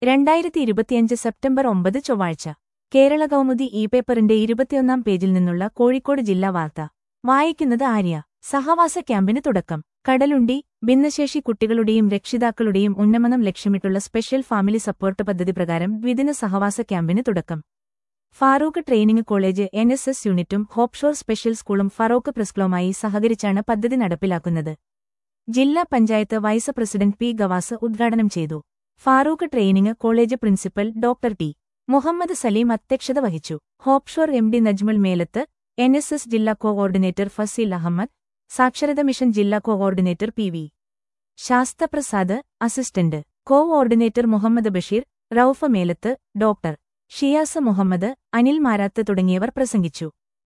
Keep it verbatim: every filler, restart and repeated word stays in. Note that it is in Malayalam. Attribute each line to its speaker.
Speaker 1: രണ്ടായിരത്തി ഇരുപത്തിയഞ്ച് സെപ്റ്റംബർ ഒമ്പത് ചൊവ്വാഴ്ച കേരള കൗമുദി ഇ പേപ്പറിന്റെ ഇരുപത്തിയൊന്നാം പേജിൽ നിന്നുള്ള കോഴിക്കോട് ജില്ലാ വാർത്ത വായിക്കുന്നത് ആര്യ. സഹവാസ ക്യാമ്പിന് തുടക്കം. കടലുണ്ടി ഭിന്നശേഷി കുട്ടികളുടെയും രക്ഷിതാക്കളുടെയും ഉന്നമനം ലക്ഷ്യമിട്ടുള്ള സ്പെഷ്യൽ ഫാമിലി സപ്പോർട്ട് പദ്ധതി പ്രകാരം ദ്വിദിന സഹവാസ ക്യാമ്പിന് തുടക്കം. Farook training college N S S യൂണിറ്റും ഹോപ്ഷോർ സ്പെഷ്യൽ സ്കൂളും ഫറോക്ക് പ്രസ്ക്ലവുമായി സഹകരിച്ചാണ് പദ്ധതി നടപ്പിലാക്കുന്നത്. ജില്ലാ panchayat vice president P Gavas ഉദ്ഘാടനം ചെയ്തു. Farook training college principal doctor T Muhammad Saleem അധ്യക്ഷത വഹിച്ചു. Hopeshore M D Najmul Melath, N S S ജില്ലാ കോഓർഡിനേറ്റർ ഫസീൽ അഹമ്മദ്, സാക്ഷരത മിഷൻ ജില്ലാ coordinator P V Sasthaprasad, assistant coordinator Muhammad Basheer, Rauf Melath, doctor Shiyas Muhammad, Anil Marath തുടങ്ങിയവർ പ്രസംഗിച്ചു.